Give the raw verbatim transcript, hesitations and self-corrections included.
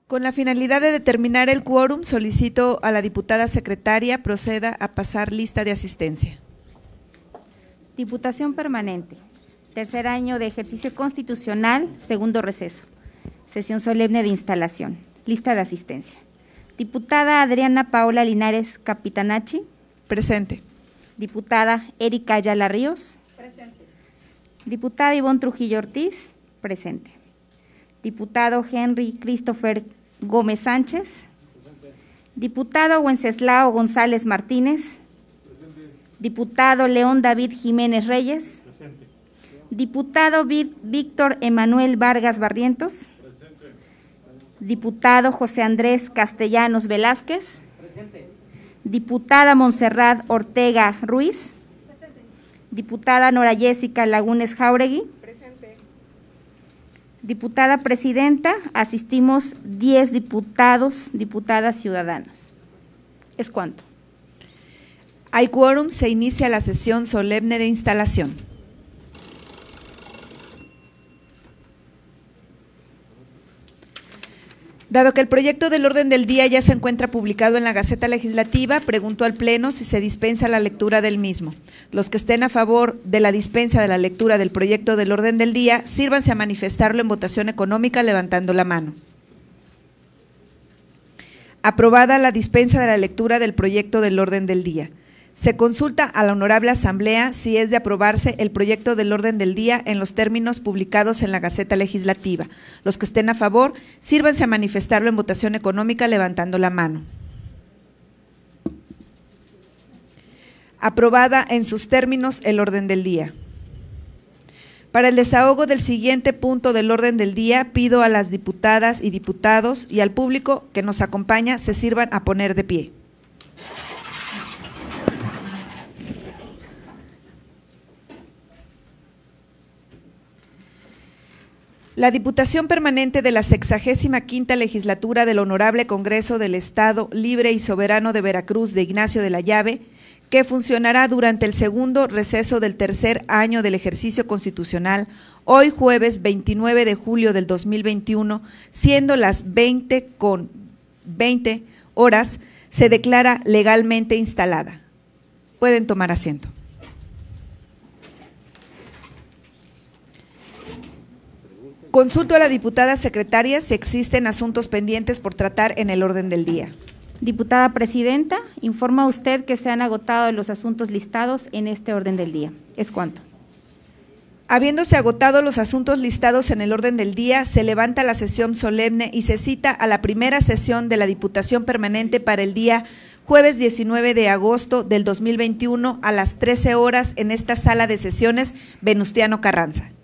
Con la finalidad de determinar el quórum, solicito a la diputada secretaria proceda a pasar lista de asistencia. Diputación Permanente, tercer año de ejercicio constitucional, segundo receso, sesión solemne de instalación, lista de asistencia. Diputada Adriana Paola Linares Capitanachi. Presente. Diputada Erika Ayala Ríos. Presente. Diputada Ivonne Trujillo Ortiz. Presente. Diputado Henry Christopher Gómez Sánchez. Presente. Diputado Wenceslao González Martínez. Presente. Diputado León David Jiménez Reyes. Presente. Diputado Víctor Emanuel Vargas Barrientos. Presente. Diputado José Andrés Castellanos Velázquez. Presente. Diputada Montserrat Ortega Ruiz. Presente. Diputada Nora Jessica Lagunes Jáuregui. Presente. Diputada Presidenta, asistimos diez diputados, diputadas ciudadanos. ¿Es cuánto? Hay quórum, se inicia la sesión solemne de instalación. Dado que el proyecto del orden del día ya se encuentra publicado en la Gaceta Legislativa, pregunto al Pleno si se dispensa la lectura del mismo. Los que estén a favor de la dispensa de la lectura del proyecto del orden del día, sírvanse a manifestarlo en votación económica levantando la mano. Aprobada la dispensa de la lectura del proyecto del orden del día. Se consulta a la Honorable Asamblea si es de aprobarse el proyecto del orden del día en los términos publicados en la Gaceta Legislativa. Los que estén a favor, sírvanse a manifestarlo en votación económica levantando la mano. Aprobada en sus términos el orden del día. Para el desahogo del siguiente punto del orden del día, pido a las diputadas y diputados y al público que nos acompaña se sirvan a poner de pie. La Diputación Permanente de la sexagésima quinta Legislatura del Honorable Congreso del Estado Libre y Soberano de Veracruz de Ignacio de la Llave, que funcionará durante el segundo receso del tercer año del ejercicio constitucional, hoy jueves veintinueve de julio del dos mil veintiuno, siendo las veinte con veinte horas, se declara legalmente instalada. Pueden tomar asiento. Consulto a la diputada secretaria si existen asuntos pendientes por tratar en el orden del día. Diputada Presidenta, informa usted que se han agotado los asuntos listados en este orden del día. ¿Es cuánto? Habiéndose agotado los asuntos listados en el orden del día, se levanta la sesión solemne y se cita a la primera sesión de la Diputación Permanente para el día jueves diecinueve de agosto del dos mil veintiuno a las trece horas en esta sala de sesiones Venustiano Carranza.